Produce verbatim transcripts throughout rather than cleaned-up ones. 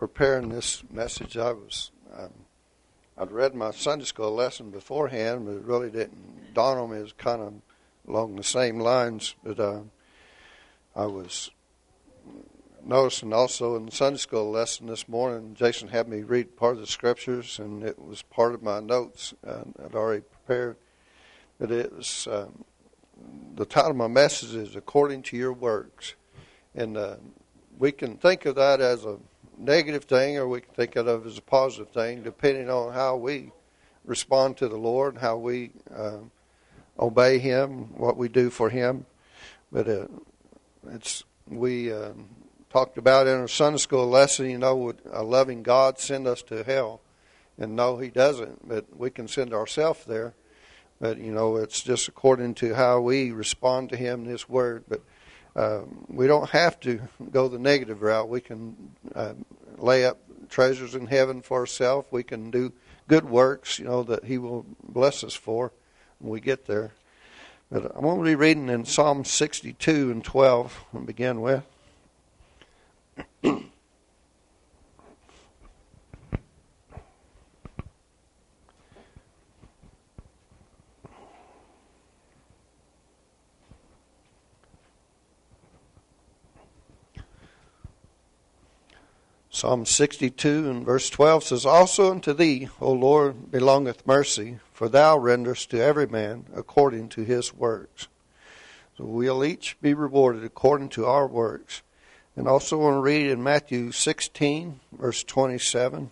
preparing this message, I was um, I'd read my Sunday school lesson beforehand, but it really didn't dawn on me. It was kind of along the same lines. But uh, I was noticing also in the Sunday school lesson this morning, Jason had me read part of the scriptures, and it was part of my notes uh, I'd already prepared. But it was um, the title of my message is "According to Your Works," and uh, we can think of that as a negative thing, or we can think of it as a positive thing, depending on how we respond to the Lord, how we uh, obey Him, what we do for Him. But uh, it's we uh, talked about in our Sunday school lesson, you know, would a loving God send us to hell? And no, He doesn't, but we can send ourselves there. But, you know, it's just according to how we respond to Him in His Word. But um, we don't have to go the negative route. We can uh, lay up treasures in heaven for ourselves. We can do good works, you know, that He will bless us for when we get there. But I'm going to be reading in Psalm sixty-two and twelve to begin with. Psalm sixty-two and verse twelve says, "Also unto thee, O Lord, belongeth mercy, for thou renderest to every man according to his works." So we'll each be rewarded according to our works. And also want to read in Matthew sixteen, verse twenty-seven.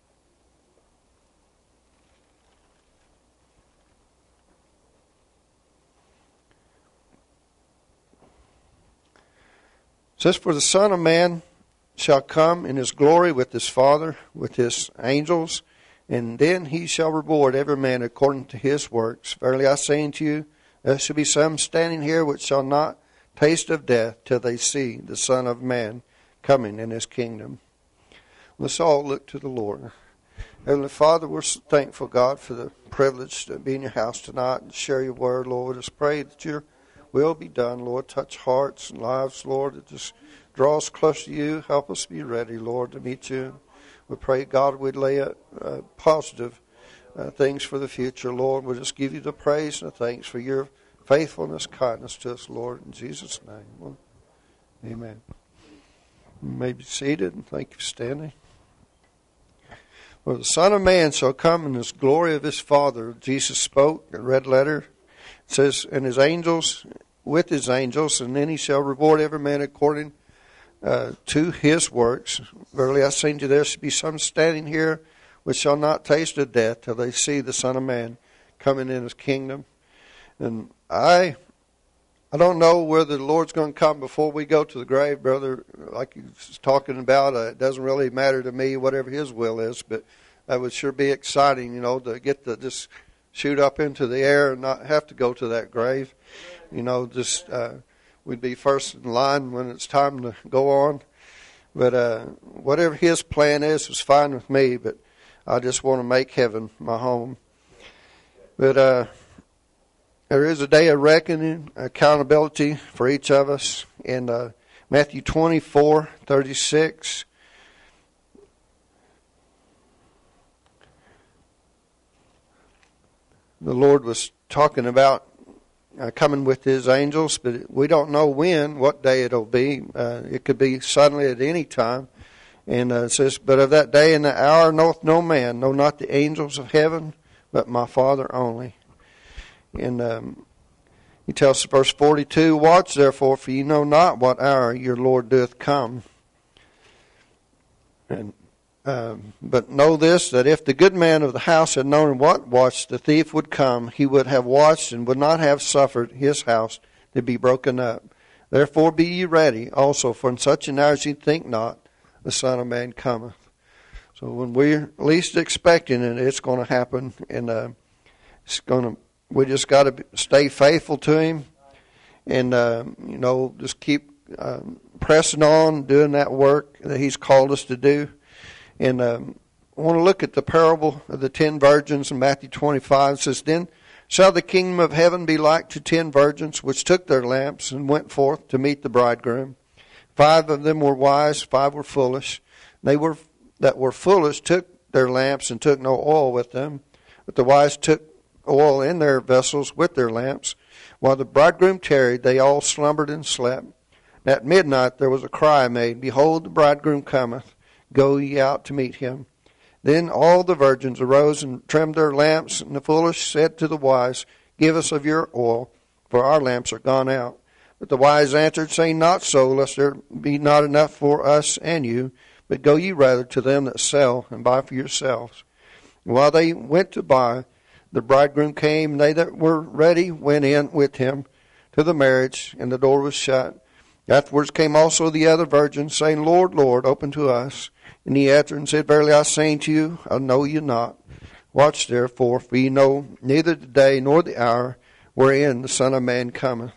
It says, "For the Son of Man shall come in his glory with his Father, with his angels, and then he shall reward every man according to his works. Verily I say unto you, there shall be some standing here which shall not taste of death till they see the Son of Man coming in his kingdom." Let's all look to the Lord. Heavenly Father, we're so thankful, God, for the privilege to be in your house tonight and share your word, Lord. Just pray that your will be done, Lord. Touch hearts and lives, Lord. That just draw us close to you. Help us be ready, Lord, to meet you. We pray, God, we'd lay a, a positive uh, things for the future, Lord. We'll just give you the praise and the thanks for your faithfulness, kindness to us, Lord. In Jesus' name, well, amen. You may be seated, and thank you for standing. "For the Son of Man shall come in his glory of his Father." Jesus spoke in red letter. It says, "And his angels, with his angels, and then he shall reward every man according Uh, to his works. Verily I say unto you, there shall be some standing here which shall not taste of death till they see the Son of Man coming in his kingdom." And I I don't know whether the Lord's going to come before we go to the grave, brother, like he was talking about. Uh, it doesn't really matter to me, whatever his will is, but that would sure be exciting, you know, to get to just shoot up into the air and not have to go to that grave. You know, just uh, we'd be first in line when it's time to go on. But uh, whatever his plan is, is fine with me. But I just want to make heaven my home. But uh, there is a day of reckoning, accountability for each of us. In uh, Matthew twenty-four thirty-six, the Lord was talking about Uh, coming with his angels, but we don't know when, what day it'll be. Uh, it could be suddenly at any time. And uh, it says, "But of that day and the hour knoweth no man, no, not the angels of heaven, but my Father only." And um, he tells us, verse forty-two, "Watch therefore, for ye know not what hour your Lord doeth come. And Um, but know this, that if the good man of the house had known what watch the thief would come, he would have watched and would not have suffered his house to be broken up. Therefore be ye ready also, for in such an hour as ye think not, the Son of Man cometh." So when we're least expecting it, it's going to happen, and uh, it's going to. We just got to stay faithful to Him, and uh, you know, just keep uh, pressing on, doing that work that He's called us to do. And um, I want to look at the parable of the ten virgins in Matthew twenty-five. It says, "Then shall the kingdom of heaven be like to ten virgins, which took their lamps and went forth to meet the bridegroom. Five of them were wise, five were foolish. They were that were foolish took their lamps and took no oil with them, but the wise took oil in their vessels with their lamps. While the bridegroom tarried, they all slumbered and slept. At midnight there was a cry made, Behold, the bridegroom cometh, go ye out to meet him. Then all the virgins arose and trimmed their lamps, and the foolish said to the wise, Give us of your oil, for our lamps are gone out. But the wise answered, saying, Not so, lest there be not enough for us and you, but go ye rather to them that sell, and buy for yourselves. And while they went to buy, the bridegroom came, and they that were ready went in with him to the marriage, and the door was shut. Afterwards came also the other virgins, saying, Lord, Lord, open to us. And he answered and said, Verily I say unto you, I know you not. Watch therefore, for ye know neither the day nor the hour wherein the Son of Man cometh.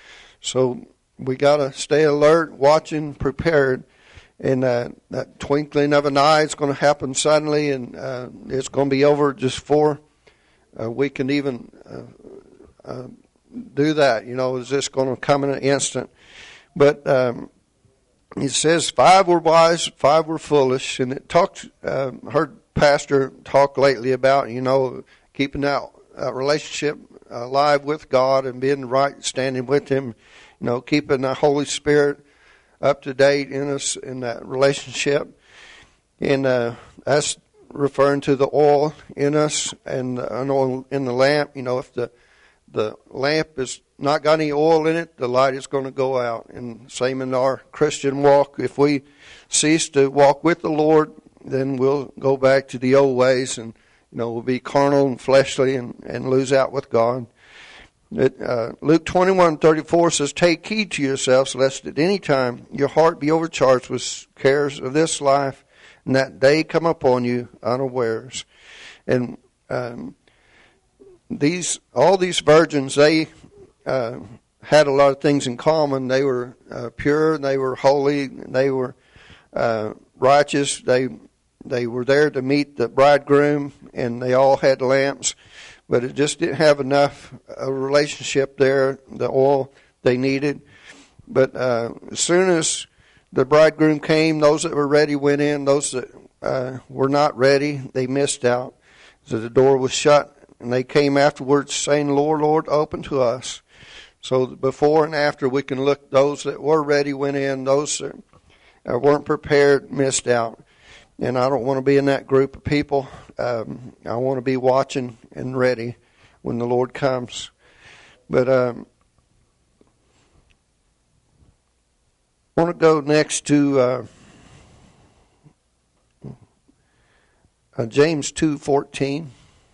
So we got to stay alert, watching, prepared. And uh, that twinkling of an eye is going to happen suddenly, and uh, it's going to be over just before uh, we can even uh, uh, do that. You know, is this going to come in an instant? But um, it says five were wise, five were foolish, and it talked. Uh, heard Pastor talk lately about you know keeping that uh, relationship alive with God and being right, standing with Him. You know, keeping the Holy Spirit up to date in us in that relationship, and uh, that's referring to the oil in us and an oil in the lamp. You know, if the the lamp is not got any oil in it, the light is going to go out. And same in our Christian walk. If we cease to walk with the Lord, then we'll go back to the old ways, and you know we'll be carnal and fleshly and, and lose out with God. It, uh, Luke twenty-one thirty-four says, Take heed to yourselves, lest at any time your heart be overcharged with cares of this life, and that day come upon you unawares. And um, these all these virgins, they uh, had a lot of things in common. They were uh, pure, they were holy, they were uh, righteous. They they were there to meet the bridegroom, and they all had lamps. But it just didn't have enough a relationship there, the oil they needed. But uh, as soon as the bridegroom came, those that were ready went in. Those that uh, were not ready, they missed out. So the door was shut, and they came afterwards saying, Lord, Lord, open to us. So before and after we can look, those that were ready went in. Those that weren't prepared missed out. And I don't want to be in that group of people. Um, I want to be watching and ready when the Lord comes. But um, I want to go next to uh, uh, James two fourteen.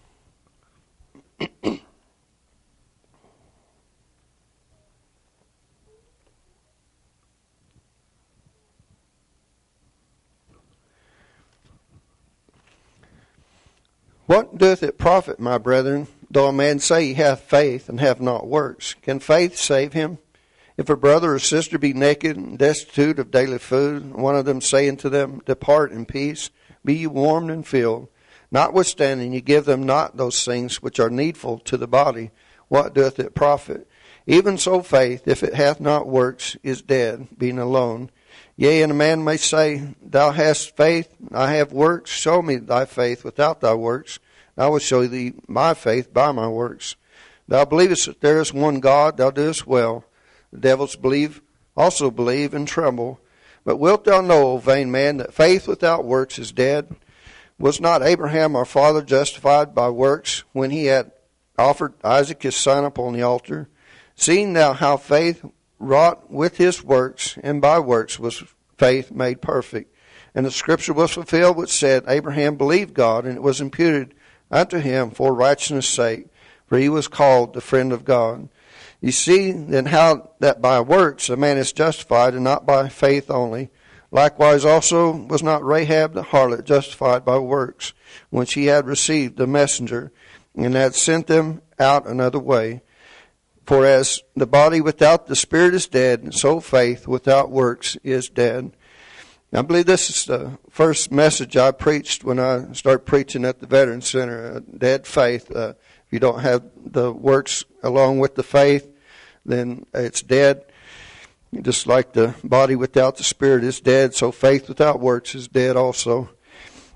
What doth it profit, my brethren, though a man say he hath faith and have not works? Can faith save him? If a brother or sister be naked and destitute of daily food, and one of them say unto them, Depart in peace, be ye warmed and filled, notwithstanding ye give them not those things which are needful to the body, what doth it profit? Even so faith, if it hath not works, is dead, being alone. Yea, and a man may say, Thou hast faith, I have works. Show me thy faith without thy works. I will show thee my faith by my works. Thou believest that there is one God, thou doest well. The devils believe, also believe, and tremble. But wilt thou know, O vain man, that faith without works is dead? Was not Abraham our father justified by works when he had offered Isaac his son upon the altar? Seeing thou how faith wrought with his works, and by works was faith made perfect. And the scripture was fulfilled which said, Abraham believed God, and it was imputed unto him for righteousness' sake, for he was called the friend of God. You see then how that by works a man is justified, and not by faith only. Likewise also was not Rahab the harlot justified by works, when she had received the messenger, and had sent them out another way. For as the body without the spirit is dead, so faith without works is dead. I believe this is the first message I preached when I started preaching at the Veterans Center, uh, dead faith. Uh, if you don't have the works along with the faith, then it's dead. Just like the body without the spirit is dead, so faith without works is dead also.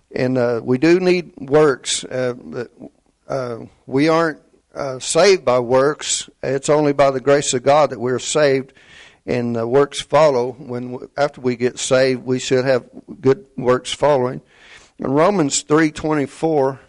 And uh, we do need works. Uh, but, uh, we aren't uh, saved by works. It's only by the grace of God that we're saved, and uh, works follow. When after we get saved, we should have good works following. In Romans three twenty-four,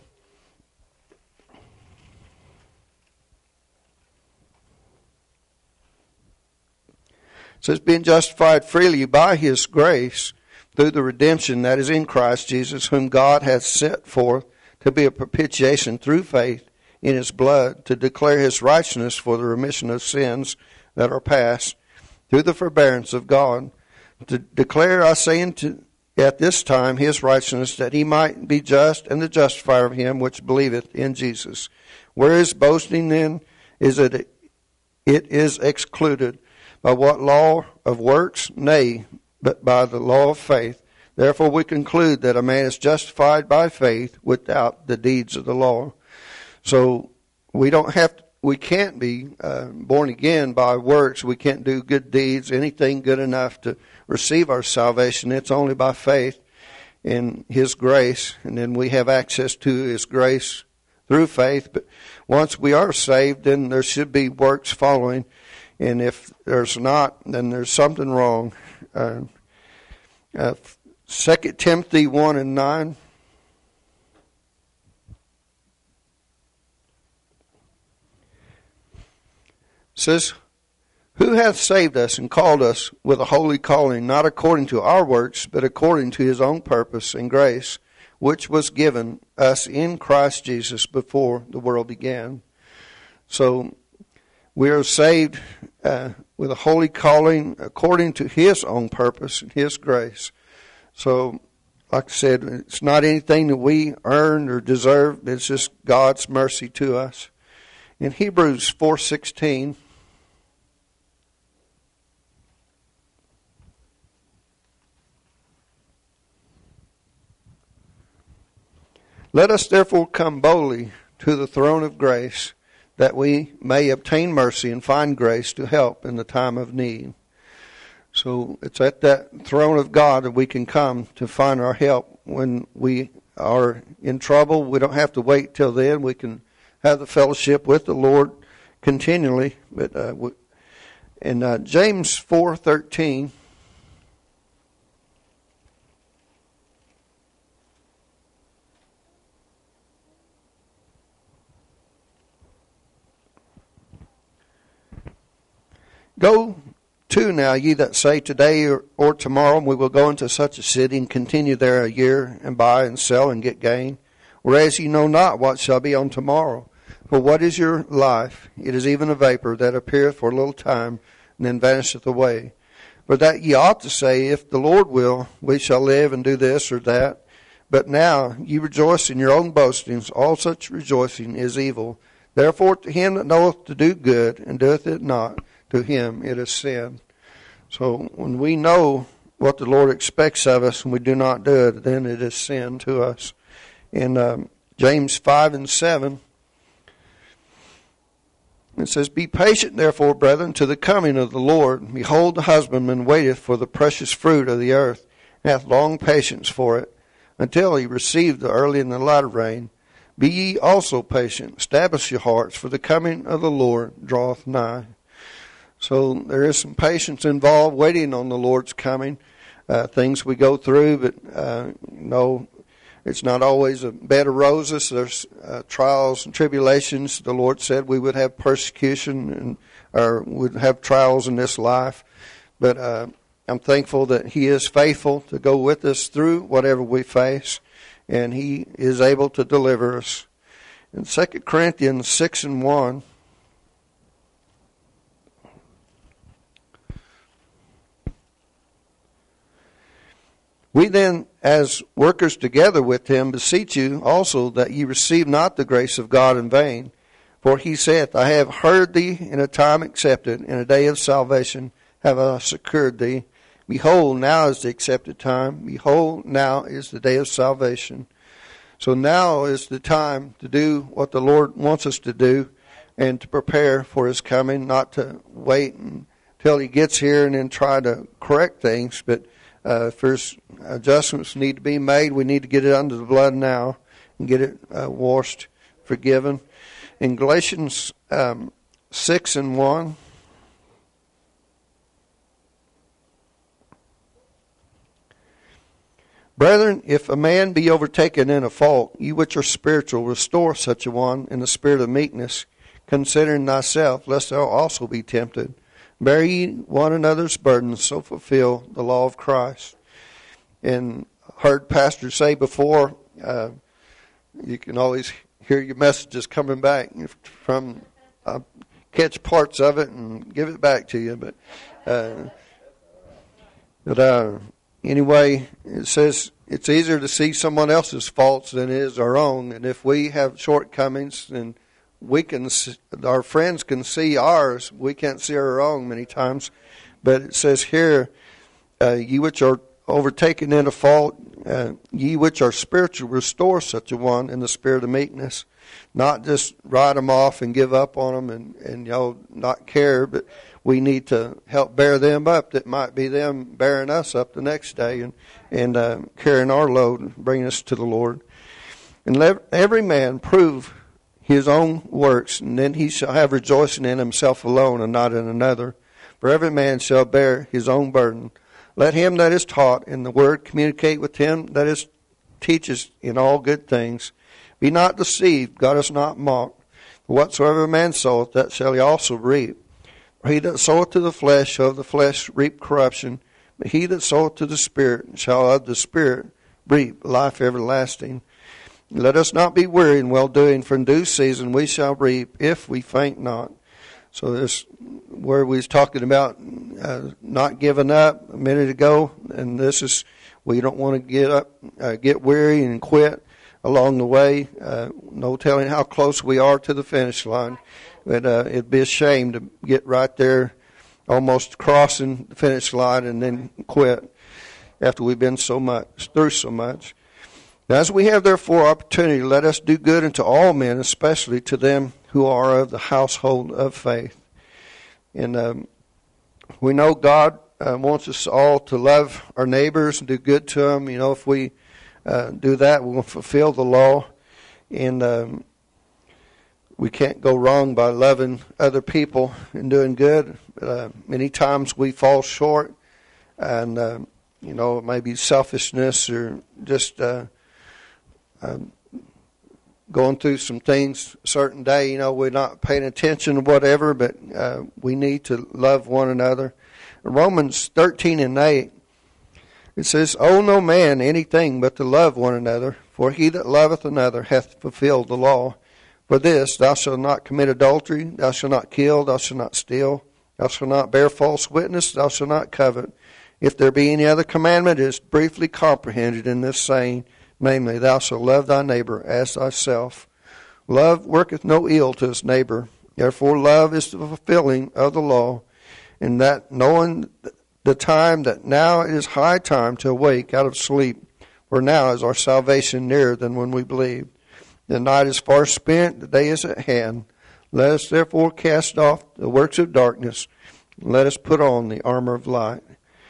it says, being justified freely by his grace through the redemption that is in Christ Jesus, whom God hath set forth to be a propitiation through faith in his blood, to declare his righteousness for the remission of sins that are past, through the forbearance of God, to declare, I say, unto, at this time his righteousness, that he might be just and the justifier of him which believeth in Jesus. Where is boasting then? Is it, it is excluded. By what law of works? Nay, but by the law of faith. Therefore we conclude that a man is justified by faith without the deeds of the law. So we don't have to, we can't be uh, born again by works. We can't do good deeds, anything good enough to receive our salvation. It's only by faith in his grace, and then we have access to his grace through faith. But once we are saved, then there should be works following. And if there's not, then there's something wrong. Uh, uh, Second Timothy one and nine. Says, who hath saved us and called us with a holy calling, not according to our works, but according to his own purpose and grace, which was given us in Christ Jesus before the world began. So we are saved uh, with a holy calling according to his own purpose and his grace. So, like I said, it's not anything that we earned or deserved. It's just God's mercy to us. In Hebrews four sixteen, let us therefore come boldly to the throne of grace, that we may obtain mercy and find grace to help in the time of need. So it's at that throne of God that we can come to find our help when we are in trouble. We don't have to wait till then. We can have the fellowship with the Lord continually. But uh, we, in uh, James four thirteen, go to now, ye that say, today or, or tomorrow we will go into such a city and continue there a year, and buy and sell and get gain. Whereas ye know not what shall be on tomorrow. For what is your life? It is even a vapor that appeareth for a little time, and then vanisheth away. For that ye ought to say, if the Lord will, we shall live and do this or that. But now ye rejoice in your own boastings. All such rejoicing is evil. Therefore to him that knoweth to do good, and doeth it not, to him it is sin. So when we know what the Lord expects of us and we do not do it, then it is sin to us. In um, James five and seven, it says, be patient therefore, brethren, to the coming of the Lord. Behold, the husbandman waiteth for the precious fruit of the earth, and hath long patience for it, until he receive the early and the latter rain. Be ye also patient. Establish your hearts, for the coming of the Lord draweth nigh. So there is some patience involved, waiting on the Lord's coming. Uh, things we go through, but uh, you know, it's not always a bed of roses. There's uh, trials and tribulations. The Lord said we would have persecution and or would have trials in this life. But uh, I'm thankful that He is faithful to go with us through whatever we face, and He is able to deliver us. In Second Corinthians six and one. We then, as workers together with him, beseech you also that ye receive not the grace of God in vain. For he saith, I have heard thee in a time accepted, in a day of salvation have I secured thee. Behold, now is the accepted time. Behold, now is the day of salvation. So now is the time to do what the Lord wants us to do and to prepare for his coming, not to wait until he gets here and then try to correct things, but Uh, if there's adjustments need to be made, we need to get it under the blood now and get it uh, washed, forgiven. In Galatians um, six and one, brethren, if a man be overtaken in a fault, you which are spiritual, restore such a one in the spirit of meekness, considering thyself, lest thou also be tempted. Bear ye one another's burdens, so fulfill the law of Christ. And heard pastors say before, uh, you can always hear your messages coming back from, uh, catch parts of it and give it back to you. But, uh, but uh, anyway, it says it's easier to see someone else's faults than it is our own. And if we have shortcomings, then we can, our friends can see ours. We can't see our own many times. But it says here, uh, ye which are overtaken in a fault, uh, ye which are spiritual, restore such a one in the spirit of meekness. Not just write them off and give up on them and, and you know, not care, but we need to help bear them up. That might be them bearing us up the next day and, and uh, carrying our load and bringing us to the Lord. And let every man prove his own works, and then he shall have rejoicing in himself alone and not in another. For every man shall bear his own burden. Let him that is taught in the word communicate with him that is teaches in all good things. Be not deceived, God is not mocked. For whatsoever a man soweth, that shall he also reap. For he that soweth to the flesh shall of the flesh reap corruption, but he that soweth to the Spirit shall of the Spirit reap life everlasting. Let us not be weary in well-doing, for in due season we shall reap if we faint not. So this, where we was talking about uh, not giving up a minute ago, and this is, we don't want to get up, uh, get weary and quit along the way. Uh, no telling how close we are to the finish line, but uh, it'd be a shame to get right there, almost crossing the finish line, and then quit after we've been so much through so much. As we have therefore opportunity, let us do good unto all men, especially to them who are of the household of faith. And um, we know God uh, wants us all to love our neighbors and do good to them. You know, if we uh, do that, we'll fulfill the law. And um, we can't go wrong by loving other people and doing good. Uh, many times we fall short, and, uh, you know, it may be selfishness or just... Uh, Um, going through some things a certain day, you know, we're not paying attention to whatever, but uh, we need to love one another. In Romans thirteen and eight, it says, owe no man anything but to love one another, for he that loveth another hath fulfilled the law. For this, thou shalt not commit adultery, thou shalt not kill, thou shalt not steal, thou shalt not bear false witness, thou shalt not covet. If there be any other commandment, it is briefly comprehended in this saying, namely, thou shalt love thy neighbor as thyself. Love worketh no ill to his neighbor. Therefore love is the fulfilling of the law, and that knowing the time that now it is high time to awake out of sleep, for now is our salvation nearer than when we believed. The night is far spent, the day is at hand. Let us therefore cast off the works of darkness, and let us put on the armor of light.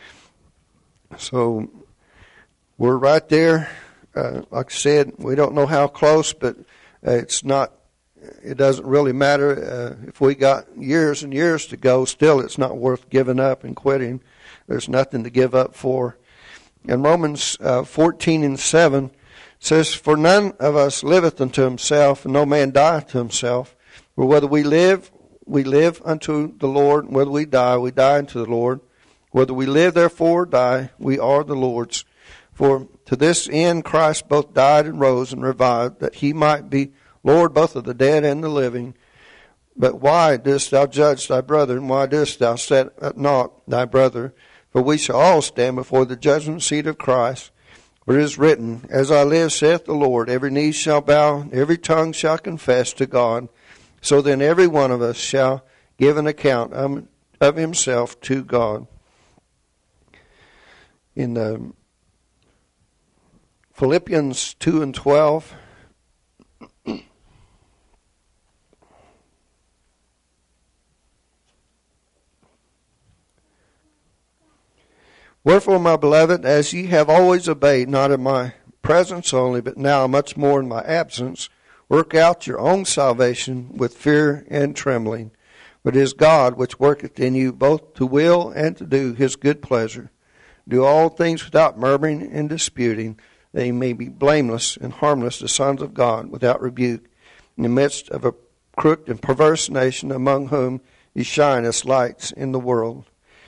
So we're right there. Uh, like I said, we don't know how close, but uh, it's not, it doesn't really matter. Uh, if we got years and years to go, still it's not worth giving up and quitting. There's nothing to give up for. In Romans uh, fourteen and seven, it says, for none of us liveth unto himself, and no man dieth to himself. For whether we live, we live unto the Lord, and whether we die, we die unto the Lord. Whether we live, therefore, or die, we are the Lord's. For to this end Christ both died and rose and revived, that he might be Lord both of the dead and the living. But why dost thou judge thy brother, and why dost thou set at naught thy brother? For we shall all stand before the judgment seat of Christ. For it is written, as I live, saith the Lord, every knee shall bow, every tongue shall confess to God. So then every one of us shall give an account of, of himself to God. In the Philippians two and twelve. Wherefore, my beloved, as ye have always obeyed, not in my presence only, but now much more in my absence, work out your own salvation with fear and trembling. For it is God which worketh in you both to will and to do his good pleasure. Do all things without murmuring and disputing, that ye may be blameless and harmless, the sons of God, without rebuke, in the midst of a crooked and perverse nation, among whom ye shine as lights in the world.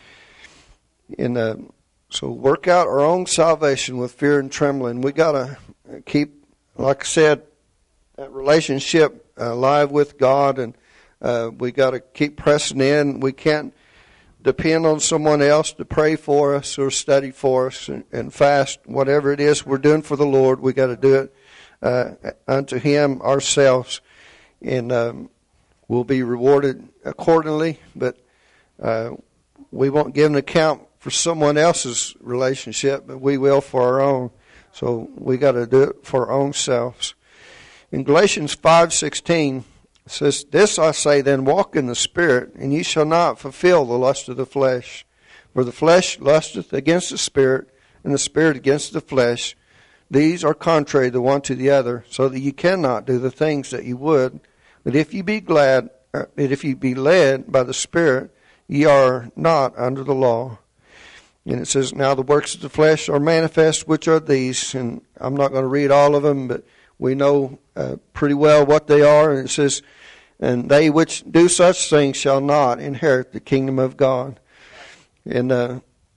In the, so work out our own salvation with fear and trembling. We got to keep, like I said, that relationship alive with God, and uh, we got to keep pressing in. We can't depend on someone else to pray for us or study for us and, and fast. Whatever it is we're doing for the Lord, we got to do it uh, unto him ourselves, and um, we'll be rewarded accordingly. But uh, we won't give an account for someone else's relationship, but we will for our own. So we got to do it for our own selves. In Galatians five sixteen, it says, This I say then, walk in the Spirit, and ye shall not fulfill the lust of the flesh. For the flesh lusteth against the Spirit, and the Spirit against the flesh. These are contrary the one to the other, so that ye cannot do the things that ye would. But if ye be glad, but if ye be led by the Spirit, ye are not under the law. And it says, Now the works of the flesh are manifest, which are these. And I'm not going to read all of them, but we know uh, pretty well what they are. And it says, And they which do such things shall not inherit the kingdom of God. And uh,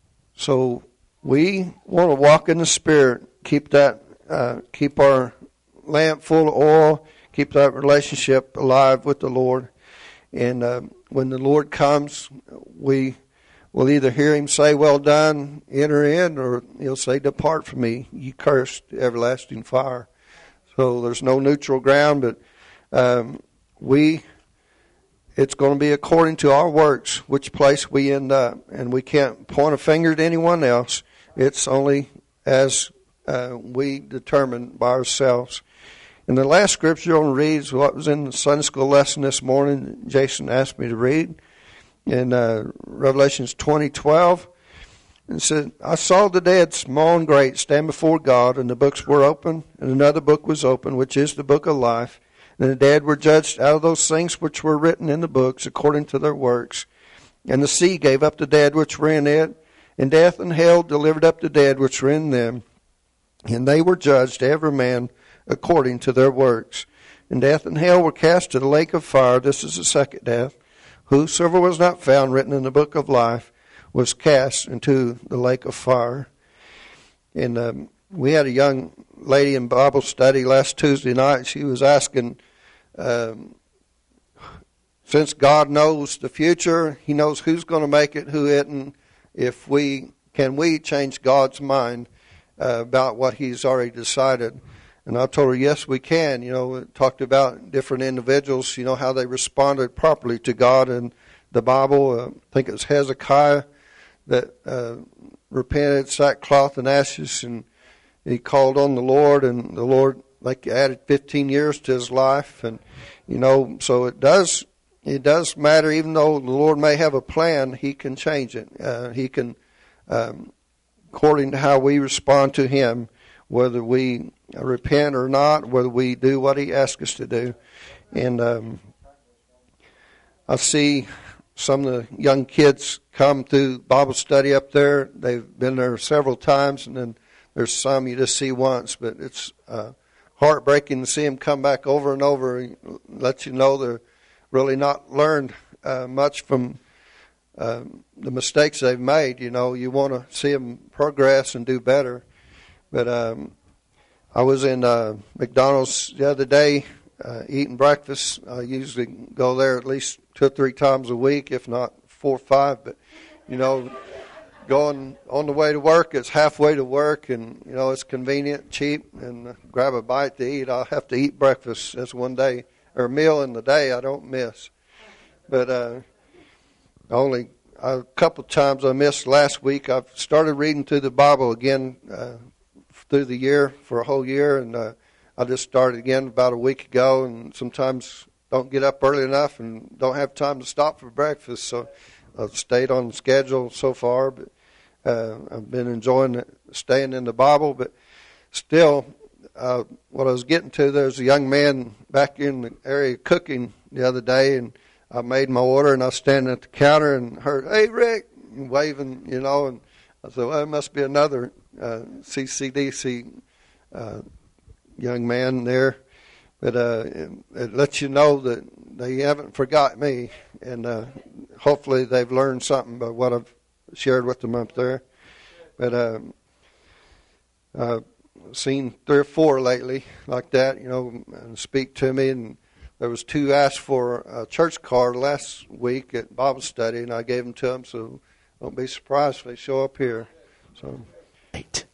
so we want to walk in the Spirit, keep that, uh, keep our lamp full of oil, keep that relationship alive with the Lord. And uh, when the Lord comes, we will either hear him say, Well done, enter in, or he'll say, Depart from me, ye cursed, everlasting fire. So there's no neutral ground, but um, we, it's going to be according to our works, which place we end up. And we can't point a finger at anyone else. It's only as uh, we determine by ourselves. And the last scripture I'm going to read is what was in the Sunday school lesson this morning. Jason asked me to read in uh, Revelations twenty twelve. And said, I saw the dead, small and great, stand before God, and the books were open, and another book was open, which is the book of life. And the dead were judged out of those things which were written in the books, according to their works. And the sea gave up the dead which were in it, and death and hell delivered up the dead which were in them. And they were judged, every man according to their works. And death and hell were cast to the lake of fire. This is the second death. Whosoever was not found written in the book of life was cast into the lake of fire. And um, we had a young lady in Bible study last Tuesday night. She was asking, um, since God knows the future, he knows who's going to make it, who isn't, if we, can we change God's mind uh, about what he's already decided? And I told her, yes, we can. You know, we talked about different individuals, you know, how they responded properly to God in the Bible. Uh, I think it was Hezekiah that uh, repented, sackcloth and ashes, and he called on the Lord, and the Lord, like, added fifteen years to his life. And, you know, so it does it does matter. Even though the Lord may have a plan, he can change it. Uh, he can, um, according to how we respond to him, whether we repent or not, whether we do what he asks us to do. And um, I see some of the young kids come through Bible study up there. They've been there several times, and then there's some you just see once. But it's uh, heartbreaking to see them come back over and over and let you know they're really not learned uh, much from uh, the mistakes they've made. You know, you want to see them progress and do better. But um, I was in uh, McDonald's the other day uh, eating breakfast. I usually go there at least two or three times a week, if not four or five. But, you know, going on the way to work, it's halfway to work, and, you know, it's convenient, cheap, and uh, grab a bite to eat. I'll have to eat breakfast. That's one day, or a meal in the day I don't miss. But uh, only a couple of times I missed last week. I've started reading through the Bible again uh, through the year for a whole year, and uh, I just started again about a week ago, and sometimes don't get up early enough and don't have time to stop for breakfast, so I've stayed on schedule so far. But Uh, I've been enjoying it, staying in the Bible, but still, uh, what I was getting to, there's a young man back in the area cooking the other day, and I made my order, and I was standing at the counter and heard, "Hey, Rick," and waving, you know, and I said, well, it must be another uh, C C D C uh, young man there. But uh, it, it lets you know that they haven't forgot me, and uh, hopefully they've learned something by what I've shared with them up there. But uh, I've seen three or four lately like that, you know, and speak to me. And there was two asked for a church card last week at Bible study, and I gave them to them. So don't be surprised if they show up here. So. Eight.